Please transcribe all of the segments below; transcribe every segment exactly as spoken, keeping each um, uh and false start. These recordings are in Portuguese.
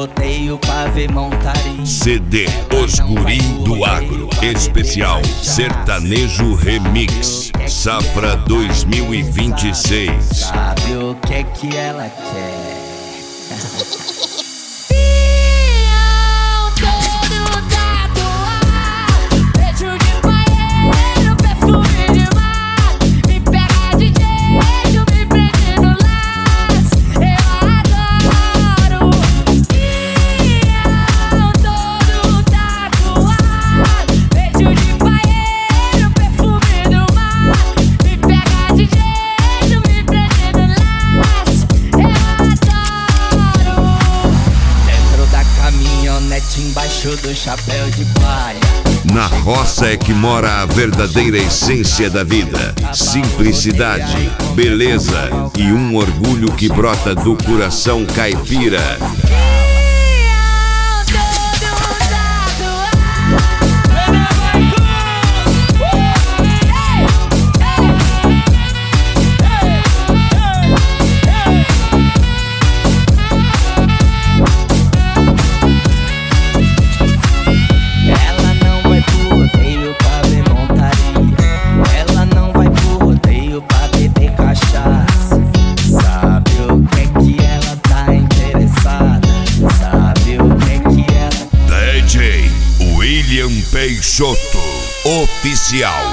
rodeio pra ver montaria. C D Os Guri do Agro, especial sertanejo remix, safra dois mil e vinte e seis. Sabe o que é que ela quer? Embaixo do chapéu de palha. Na roça é que mora a verdadeira essência da vida. Simplicidade, beleza e um orgulho que brota do coração caipira. William Peixoto, oficial.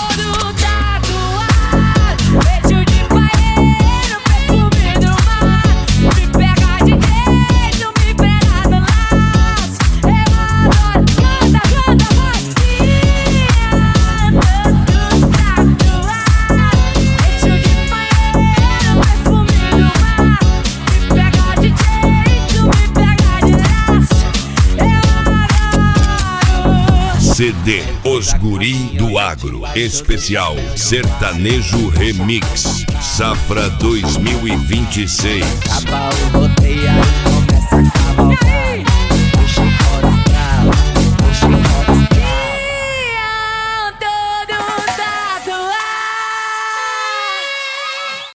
C D Os Guri do Agro, especial sertanejo remix, safra dois mil e vinte e seis. Acaba o rodeio, aí começa a cavalgar.